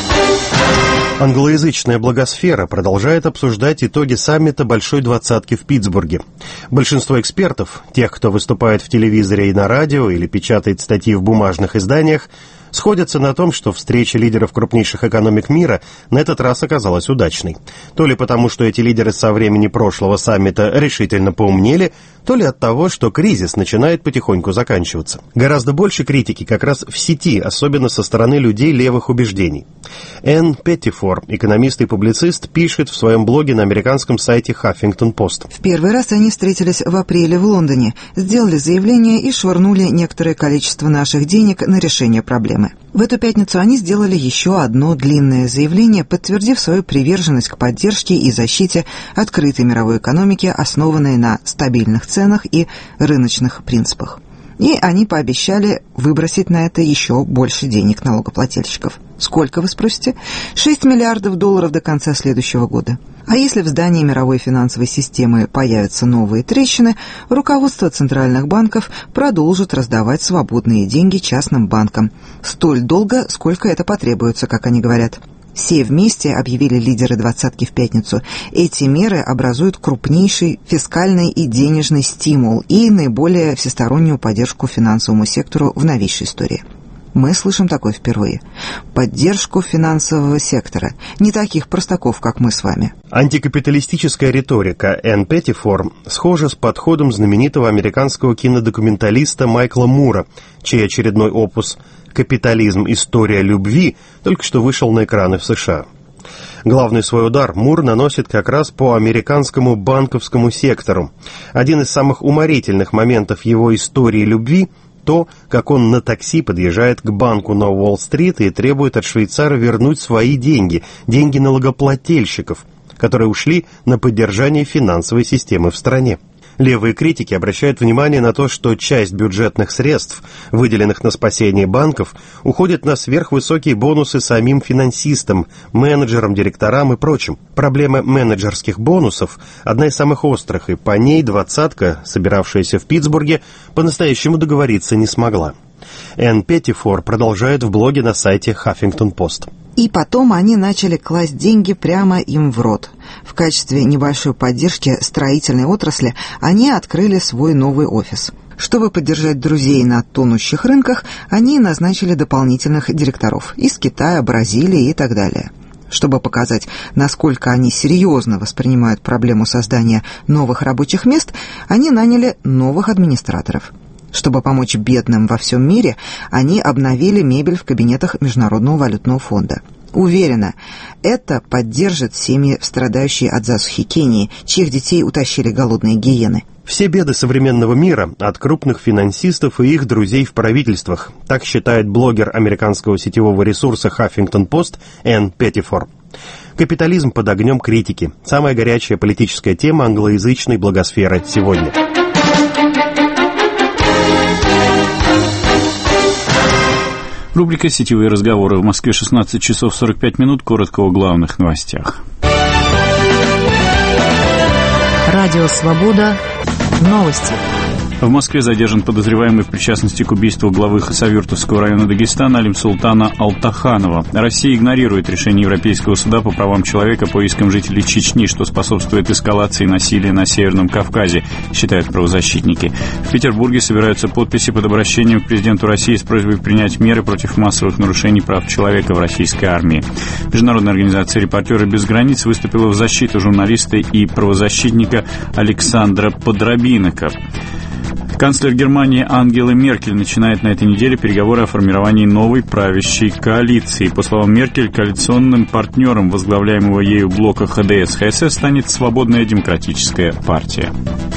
Англоязычная блогосфера продолжает обсуждать итоги саммита Большой Двадцатки в Питтсбурге. Большинство экспертов, тех, кто выступает в телевизоре и на радио или печатает статьи в бумажных изданиях, сходятся на том, что встреча лидеров крупнейших экономик мира на этот раз оказалась удачной. То ли потому, что эти лидеры со времени прошлого саммита решительно поумнели, то ли от того, что кризис начинает потихоньку заканчиваться. Гораздо больше критики как раз в сети, особенно со стороны людей левых убеждений. Энн Петтифор, экономист и публицист, пишет в своем блоге на американском сайте Huffington Post. В первый раз они встретились в апреле в Лондоне, сделали заявление и швырнули некоторое количество наших денег на решение проблемы. В эту пятницу они сделали еще одно длинное заявление, подтвердив свою приверженность к поддержке и защите открытой мировой экономики, основанной на стабильных ценах и рыночных принципах. И они пообещали выбросить на это еще больше денег налогоплательщиков. Сколько, вы спросите? $6 миллиардов до конца следующего года. А если в здании мировой финансовой системы появятся новые трещины, руководство центральных банков продолжит раздавать свободные деньги частным банкам. Столь долго, сколько это потребуется, как они говорят. Все вместе, объявили лидеры двадцатки в пятницу, эти меры образуют крупнейший фискальный и денежный стимул и наиболее всестороннюю поддержку финансовому сектору в новейшей истории. Мы слышим такое впервые. Поддержку финансового сектора. Не таких простаков, как мы с вами. Антикапиталистическая риторика Энн Петтифор схожа с подходом знаменитого американского кинодокументалиста Майкла Мура, чей очередной опус «Капитализм. История любви» только что вышел на экраны в США. Главный свой удар Мур наносит как раз по американскому банковскому сектору. Один из самых уморительных моментов его истории любви – то, как он на такси подъезжает к банку на Уолл-стрит и требует от швейцара вернуть свои деньги, деньги налогоплательщиков, которые ушли на поддержание финансовой системы в стране. Левые критики обращают внимание на то, что часть бюджетных средств, выделенных на спасение банков, уходит на сверхвысокие бонусы самим финансистам, менеджерам, директорам и прочим. Проблема менеджерских бонусов – одна из самых острых, и по ней двадцатка, собиравшаяся в Питтсбурге, по-настоящему договориться не смогла. Энн Петтифор продолжает в блоге на сайте Huffington Post. И потом они начали класть деньги прямо им в рот. В качестве небольшой поддержки строительной отрасли они открыли свой новый офис. Чтобы поддержать друзей на тонущих рынках, они назначили дополнительных директоров из Китая, Бразилии и так далее. Чтобы показать, насколько они серьезно воспринимают проблему создания новых рабочих мест, они наняли новых администраторов. Чтобы помочь бедным во всем мире, они обновили мебель в кабинетах Международного валютного фонда. Уверена, это поддержит семьи, страдающие от засухи Кении, чьих детей утащили голодные гиены. Все беды современного мира от крупных финансистов и их друзей в правительствах, так считает блогер американского сетевого ресурса Huffington Post Энн Петтифор. Капитализм под огнем критики. Самая горячая политическая тема англоязычной блогосферы сегодня. Рубрика «Сетевые разговоры». В Москве 16 часов 45 минут. Коротко о главных новостях. Радио «Свобода». Новости. В Москве задержан подозреваемый в причастности к убийству главы Хасавюртовского района Дагестана Алимсултана Алтаханова. Россия игнорирует решение Европейского суда по правам человека по искам жителей Чечни, что способствует эскалации насилия на Северном Кавказе, считают правозащитники. В Петербурге собираются подписи под обращением к президенту России с просьбой принять меры против массовых нарушений прав человека в российской армии. Международная организация «Репортеры без границ» выступила в защиту журналиста и правозащитника Александра Подробинека. Канцлер Германии Ангела Меркель начинает на этой неделе переговоры о формировании новой правящей коалиции. По словам Меркель, коалиционным партнером возглавляемого ею блока ХДС-ХСС станет Свободная демократическая партия.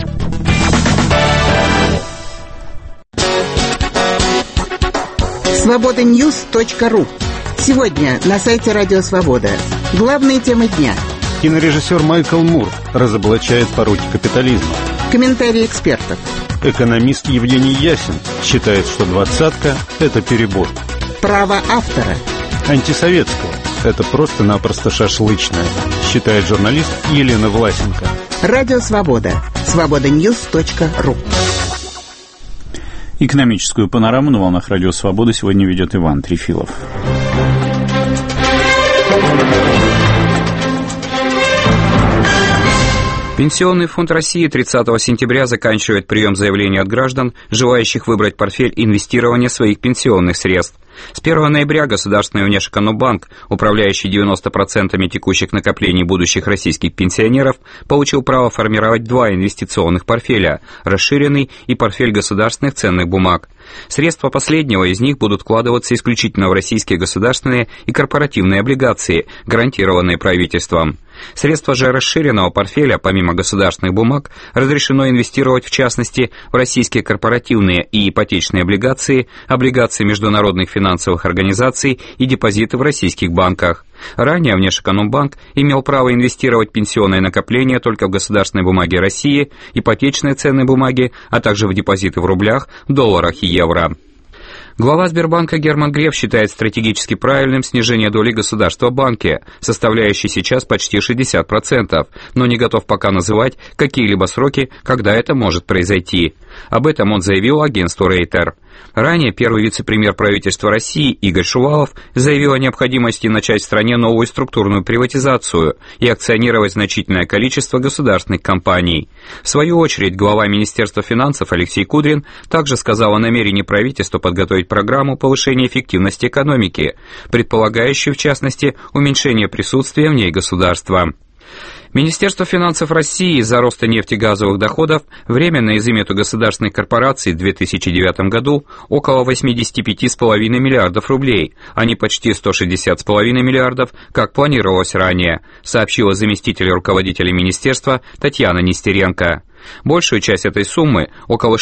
Свободаньюз.ру. Сегодня на сайте Радио Свобода. Главные темы дня. Кинорежиссер Майкл Мур разоблачает пороки капитализма. Комментарии экспертов. Экономист Евгений Ясин считает, что двадцатка – это перебор. Право автора. Антисоветское – это просто-напросто шашлычное, считает журналист Елена Власенко. Радио Свобода. Свободаньюз.ру. Экономическую панораму на волнах Радио Свобода сегодня ведет Иван Трефилов. Пенсионный фонд России 30 сентября заканчивает прием заявлений от граждан, желающих выбрать портфель инвестирования своих пенсионных средств. С 1 ноября Государственный Внешэкономбанк, управляющий 90% текущих накоплений будущих российских пенсионеров, получил право формировать два инвестиционных портфеля – расширенный и портфель государственных ценных бумаг. Средства последнего из них будут вкладываться исключительно в российские государственные и корпоративные облигации, гарантированные правительством. Средства же расширенного портфеля, помимо государственных бумаг, разрешено инвестировать в частности в российские корпоративные и ипотечные облигации, облигации международных финансовых организаций и депозиты в российских банках. Ранее Внешэкономбанк имел право инвестировать пенсионные накопления только в государственные бумаги России, ипотечные ценные бумаги, а также в депозиты в рублях, долларах и евро. Глава Сбербанка Герман Греф считает стратегически правильным снижение доли государства в банке, составляющей сейчас почти 60%, но не готов пока называть какие-либо сроки, когда это может произойти. Об этом он заявил агентству Рейтер. Ранее первый вице-премьер правительства России Игорь Шувалов заявил о необходимости начать в стране новую структурную приватизацию и акционировать значительное количество государственных компаний. В свою очередь, глава Министерства финансов Алексей Кудрин также сказал о намерении правительства подготовить программу повышения эффективности экономики, предполагающую, в частности, уменьшение присутствия в ней государства. Министерство финансов России из-за роста нефтегазовых доходов временно изымет у государственных корпораций в 2009 году около 85,5 миллиардов рублей, а не почти 160,5 миллиардов, как планировалось ранее, сообщила заместитель руководителя министерства Татьяна Нестеренко. Большую часть этой суммы, около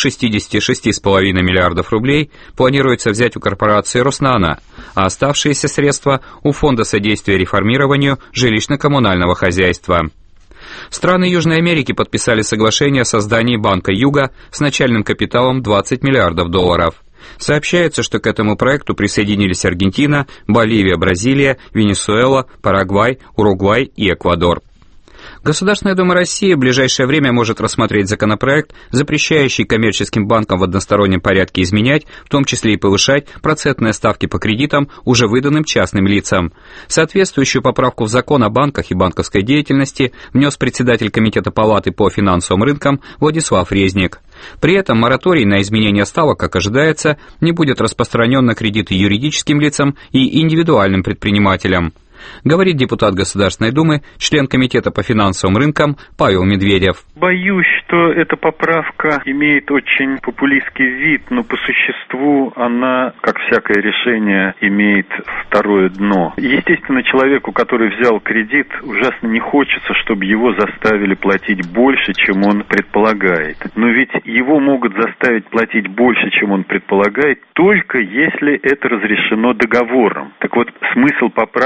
66,5 миллиардов рублей, планируется взять у корпорации «Роснано», а оставшиеся средства – у Фонда содействия реформированию жилищно-коммунального хозяйства. Страны Южной Америки подписали соглашение о создании Банка Юга с начальным капиталом 20 миллиардов долларов. Сообщается, что к этому проекту присоединились Аргентина, Боливия, Бразилия, Венесуэла, Парагвай, Уругвай и Эквадор. Государственная Дума России в ближайшее время может рассмотреть законопроект, запрещающий коммерческим банкам в одностороннем порядке изменять, в том числе и повышать процентные ставки по кредитам, уже выданным частным лицам. Соответствующую поправку в закон о банках и банковской деятельности внес председатель Комитета Палаты по финансовым рынкам Владислав Резник. При этом мораторий на изменение ставок, как ожидается, не будет распространен на кредиты юридическим лицам и индивидуальным предпринимателям. Говорит депутат Государственной Думы, член Комитета по финансовым рынкам Павел Медведев. Боюсь, что эта поправка имеет очень популистский вид, но по существу она, как всякое решение, имеет второе дно. Естественно, человеку, который взял кредит, ужасно не хочется, чтобы его заставили платить больше, чем он предполагает. Но ведь его могут заставить платить больше, чем он предполагает, только если это разрешено договором. Так вот, смысл поправки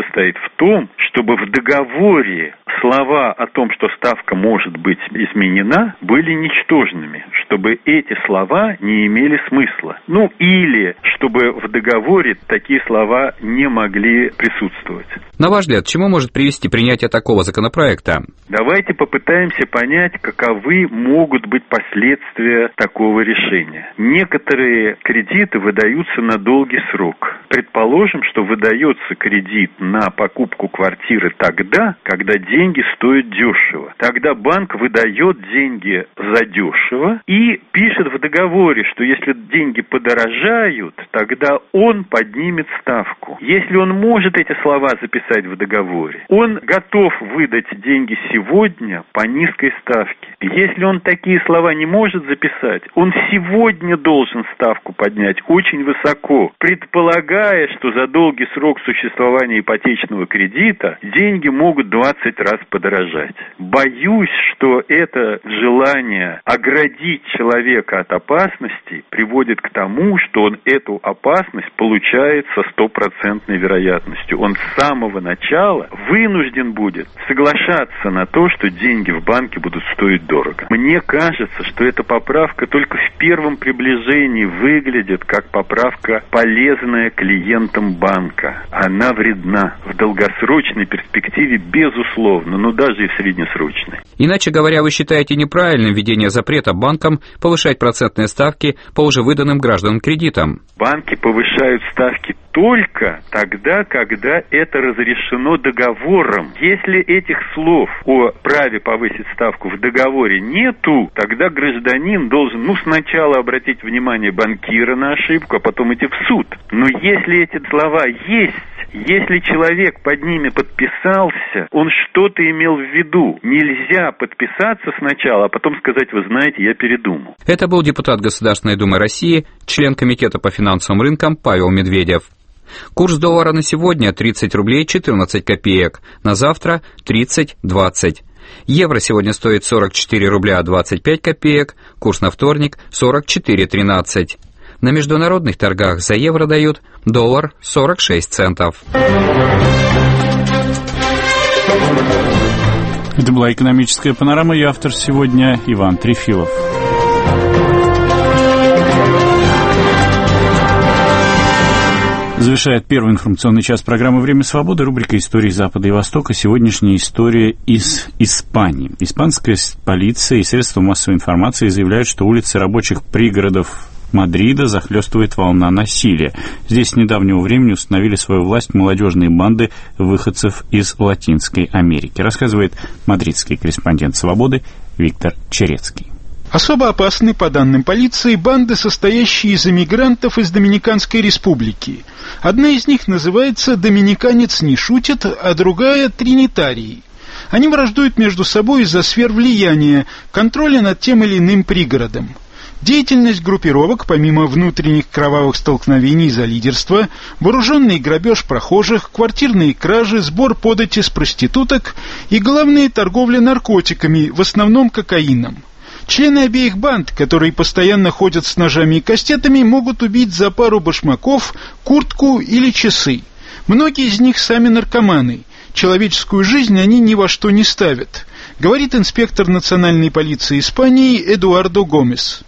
состоит в том, чтобы в договоре слова о том, что ставка может быть изменена, были ничтожными, чтобы эти слова не имели смысла. Ну, или чтобы в договоре такие слова не могли присутствовать. На ваш взгляд, к чему может привести принятие такого законопроекта? Давайте попытаемся понять, каковы могут быть последствия такого решения. Некоторые кредиты выдаются на долгий срок. Предположим, что выдается кредит на покупку квартиры тогда, когда деньги стоят дешево. Тогда банк выдает деньги за дешево и пишет в договоре, что если деньги подорожают, тогда он поднимет ставку. Если он может эти слова записать в договоре, он готов выдать деньги сегодня по низкой ставке. Если он такие слова не может записать, он сегодня должен ставку поднять очень высоко, предполагая, что за долгий срок существования ипотечного кредита деньги могут 20 раз подорожать. Боюсь, что это желание оградить человека от опасности приводит к тому, что он эту опасность получает со 100% вероятностью. Он с самого начала вынужден будет соглашаться на то, что деньги в банке будут стоить дорого. Мне кажется, что эта поправка только в первом приближении выглядит как поправка, полезная клиентам банка. Она вредна в долгосрочной перспективе, безусловно, но даже и в среднесрочной. Иначе говоря, вы считаете неправильным введение запрета банкам повышать процентные ставки по уже выданным гражданам кредитам? Банки повышают ставки только тогда, когда это разрешено договором. Если этих слов о праве повысить ставку в договоре нету, тогда гражданин должен, сначала обратить внимание банкира на ошибку, а потом идти в суд. Но если эти слова есть, если человек под ними подписался, он что-то имел в виду. Нельзя подписаться сначала, а потом сказать: вы знаете, я передумал. Это был депутат Государственной Думы России, член Комитета по финансовым рынкам Павел Медведев. Курс доллара на сегодня 30 рублей 14 копеек, на завтра 30-20. Евро сегодня стоит 44 рубля 25 копеек, курс на вторник 44.13. На международных торгах за евро дают доллар 46 центов. Это была экономическая панорама, ее автор сегодня Иван Трефилов. Завершает первый информационный час программы «Время свободы» рубрика «Истории Запада и Востока». Сегодняшняя история из Испании. Испанская полиция и средства массовой информации заявляют, что улицы рабочих пригородов Мадрида захлестывает волна насилия. Здесь с недавнего времени установили свою власть молодежные банды выходцев из Латинской Америки. Рассказывает мадридский корреспондент «Свободы» Виктор Черецкий. Особо опасны, по данным полиции, банды, состоящие из эмигрантов из Доминиканской республики. Одна из них называется «Доминиканец не шутит», а другая «Тринитарий». Они враждуют между собой из-за сфер влияния, контроля над тем или иным пригородом. Деятельность группировок, помимо внутренних кровавых столкновений за лидерство, вооруженный грабеж прохожих, квартирные кражи, сбор подати с проституток и, главное, торговля наркотиками, в основном кокаином. Члены обеих банд, которые постоянно ходят с ножами и кастетами, могут убить за пару башмаков, куртку или часы. Многие из них сами наркоманы. Человеческую жизнь они ни во что не ставят, говорит инспектор национальной полиции Испании Эдуардо Гомес.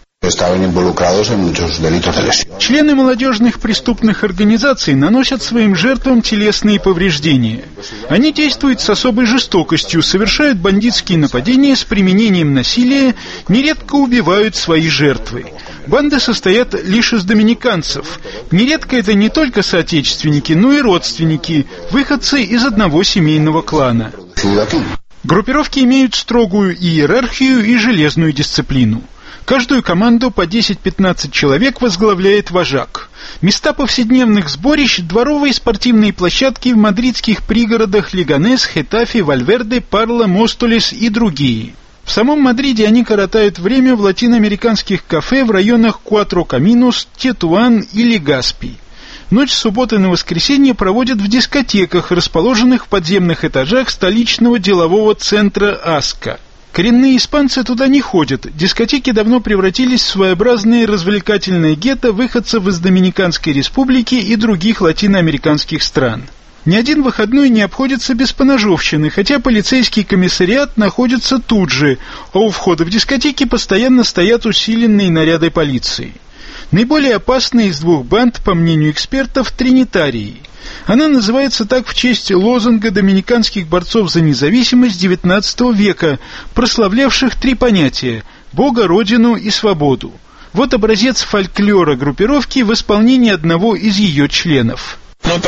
Члены молодежных преступных организаций наносят своим жертвам телесные повреждения. Они действуют с особой жестокостью, совершают бандитские нападения с применением насилия, нередко убивают свои жертвы. Банды состоят лишь из доминиканцев. Нередко это не только соотечественники, но и родственники, выходцы из одного семейного клана. Группировки имеют строгую иерархию и железную дисциплину. Каждую команду по 10-15 человек возглавляет вожак. Места повседневных сборищ – дворовые спортивные площадки в мадридских пригородах Леганес, Хетафе, Вальверде, Парла, Мостолес и другие. В самом Мадриде они коротают время в латиноамериканских кафе в районах Куатро Каминос, Тетуан или Гаспи. Ночь с субботы на воскресенье проводят в дискотеках, расположенных в подземных этажах столичного делового центра Аска. Коренные испанцы туда не ходят. Дискотеки давно превратились в своеобразные развлекательные гетто выходцев из Доминиканской республики и других латиноамериканских стран. Ни один выходной не обходится без поножовщины, хотя полицейский комиссариат находится тут же, а у входа в дискотеки постоянно стоят усиленные наряды полиции. Наиболее опасная из двух банд, по мнению экспертов, тринитарии. Она называется так в честь лозунга доминиканских борцов за независимость XIX века, прославлявших три понятия – Бога, Родину и свободу. Вот образец фольклора группировки в исполнении одного из ее членов.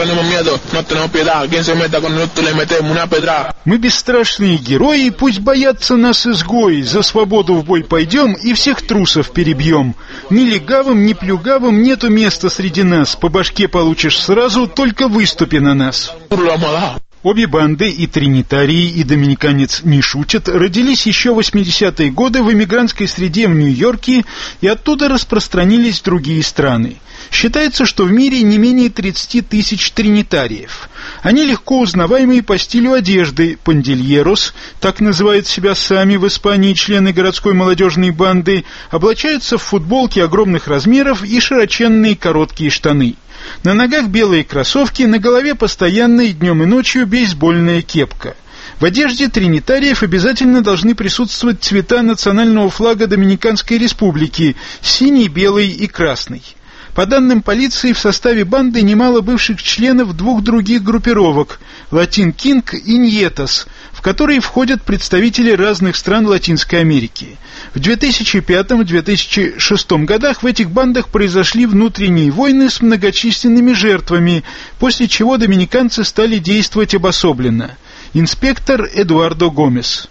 Мы бесстрашные герои, пусть боятся нас изгои, за свободу в бой пойдем и всех трусов перебьем. Ни легавым, ни плюгавым нету места среди нас, по башке получишь сразу, только выступи на нас. Обе банды, и тринитарии, и доминиканец не шутят, родились еще в 80-е годы в эмигрантской среде в Нью-Йорке и оттуда распространились в другие страны. Считается, что в мире не менее 30 тысяч тринитариев. Они легко узнаваемые по стилю одежды, пандильерос, так называют себя сами в Испании члены городской молодежной банды, облачаются в футболки огромных размеров и широченные короткие штаны. На ногах белые кроссовки, на голове постоянно и днем и ночью бейсбольная кепка. В одежде тринитариев обязательно должны присутствовать цвета национального флага Доминиканской Республики – синий, белый и красный. По данным полиции, в составе банды немало бывших членов двух других группировок – Латин Кинг и Ньетос, в которые входят представители разных стран Латинской Америки. В 2005-2006 годах в этих бандах произошли внутренние войны с многочисленными жертвами, после чего доминиканцы стали действовать обособленно. Инспектор Эдуардо Гомес.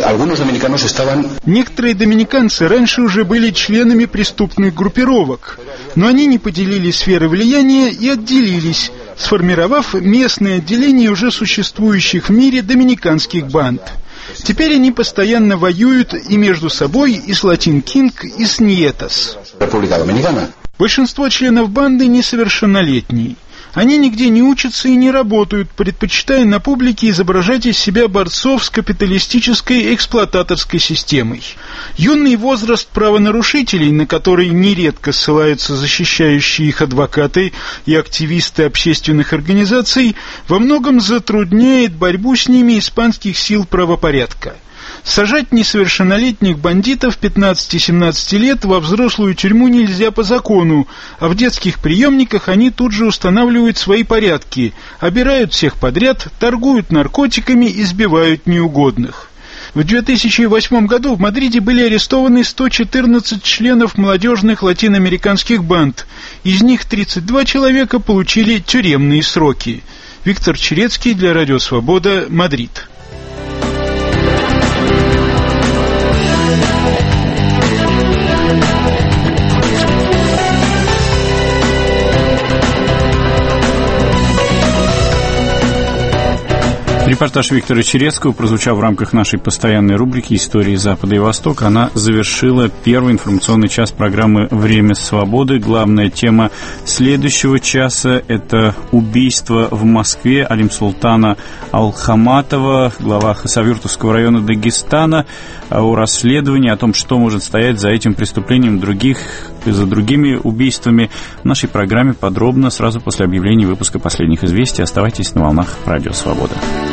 Некоторые доминиканцы раньше уже были членами преступных группировок, но они не поделили сферы влияния и отделились, сформировав местные отделения уже существующих в мире доминиканских банд. Теперь они постоянно воюют и между собой, и с Латин Кинг, и с Ньетос. Большинство членов банды несовершеннолетние. Они нигде не учатся и не работают, предпочитая на публике изображать из себя борцов с капиталистической эксплуататорской системой. Юный возраст правонарушителей, на который нередко ссылаются защищающие их адвокаты и активисты общественных организаций, во многом затрудняет борьбу с ними испанских сил правопорядка. Сажать несовершеннолетних бандитов 15-17 лет во взрослую тюрьму нельзя по закону, а в детских приемниках они тут же устанавливают свои порядки, обирают всех подряд, торгуют наркотиками, избивают неугодных. В 2008 году в Мадриде были арестованы 114 членов молодежных латиноамериканских банд, из них 32 человека получили тюремные сроки. Виктор Черецкий для Радио Свобода, Мадрид. Репортаж Виктора Черецкого прозвучал в рамках нашей постоянной рубрики «Истории Запада и Востока». Она завершила первый информационный час программы «Время свободы». Главная тема следующего часа – это убийство в Москве Алимсултана Алхаматова, глава Хасавюртовского района Дагестана, о расследовании, о том, что может стоять за этим преступлением, за другими убийствами. В нашей программе подробно сразу после объявления выпуска последних известий. Оставайтесь на волнах Радио Свобода.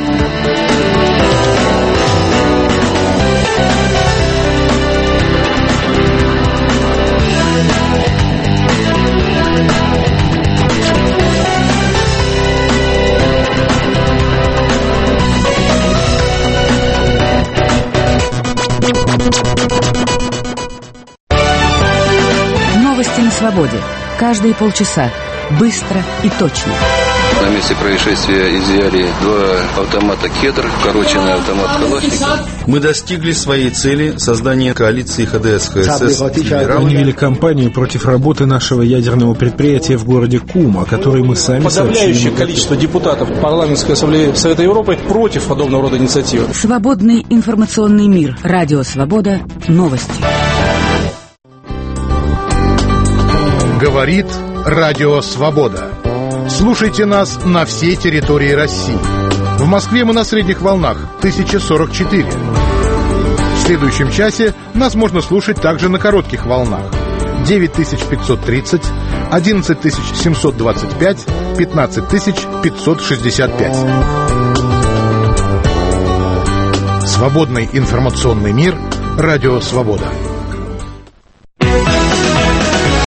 Новости на свободе. Каждые полчаса. Быстро и точно. На месте происшествия изъяли 2 автомата «Кедр», укороченный автомат «Калашников». Мы достигли своей цели создания коалиции ХДС-ХСС. Они вели кампанию против работы нашего ядерного предприятия в городе Кум, о которой мы сами сообщили. Подавляющее количество депутатов парламентской ассамблеи Совета Европы против подобного рода инициативы. Свободный информационный мир. Радио Свобода. Новости. Говорит Радио Свобода. Слушайте нас на всей территории России. В Москве мы на средних волнах 1044. В следующем часе нас можно слушать также на коротких волнах 9530, 11725 15 565. Свободный информационный мир. Радио «Свобода».